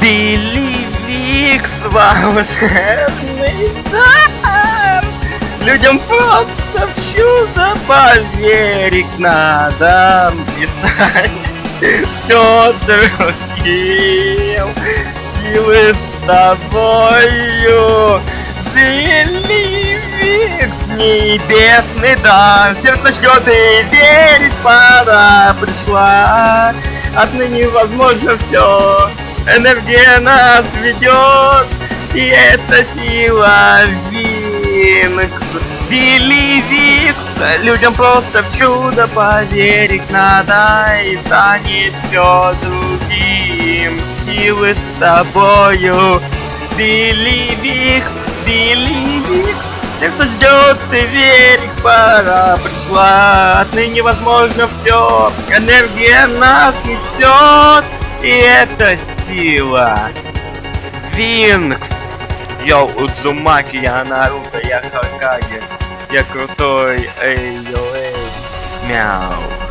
Билли Викс, волшебный дар. Людям просто в чудо поверить надо. И станет все другим. Силы с тобою. Билли Викс, небесный дар. Сердце начнет и верить пора пришла. Отныне возможно все. Энергия нас ведет, и это сила Винкс. Билли Викс, людям просто в чудо поверить надо, и станет все другим. Силы с тобою. Билли Викс, Билли Викс. Тех, кто ждет и верить пора пришла. Отныне возможно все. Энергия нас несет, и это сила Винкс. Йоу, Удзумаки, я Наруто, я Хокаге. Я крутой, эй, йоу, эй, мяу.